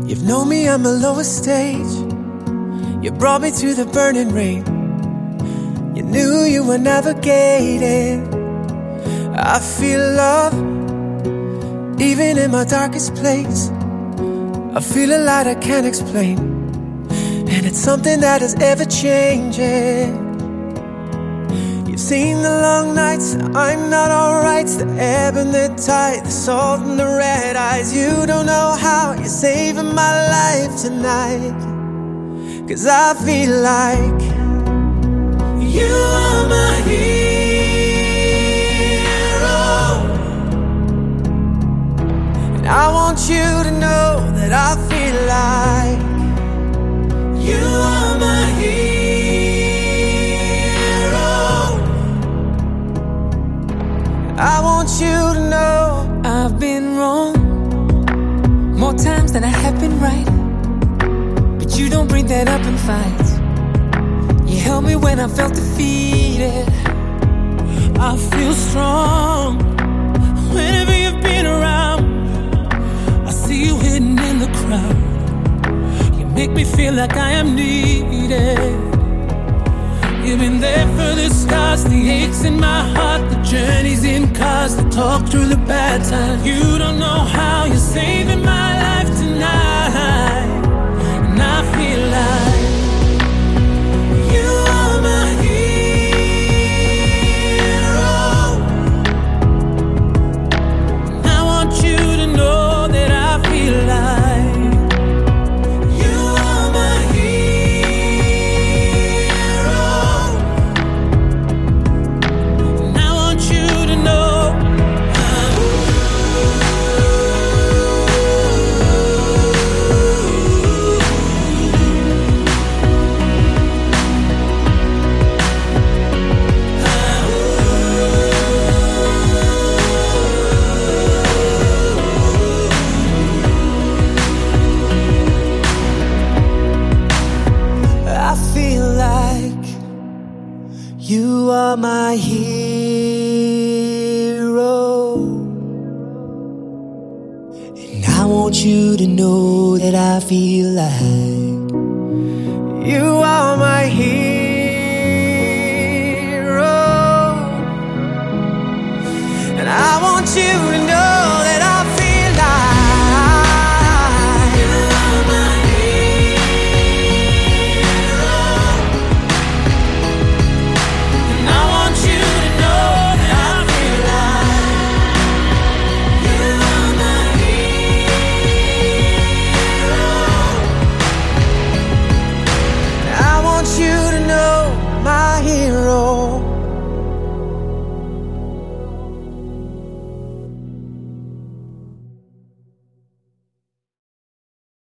You've known me on my lowest stage. You brought me through the burning rain. You knew you were navigating. I feel love, even in my darkest place. I feel a light I can't explain, and it's something that is ever changing. You've seen the long nights, I'm not alright. The ebb and the tide, the salt and the red eyes. You don't know how you're saving my life tonight, 'cause I feel like you are my hero. And I want you to know that I feel like you are my hero. I want you to know I've been wrong more times than I have been right, but you don't bring that up in fights. You held me when I felt defeated. I feel strong whenever you've been around. I see you hidden in the crowd. You make me feel like I am needed. You've been there for the scars, the aches in my heart, the journeys in cars, the talk through the bad times. You don't know how you're saving my life tonight, and I feel like you are my hero. And I want you to know that I feel like you are my hero. And I want you to know I feel like you are my hero. And I want you to know that I feel like you are my hero. And I want you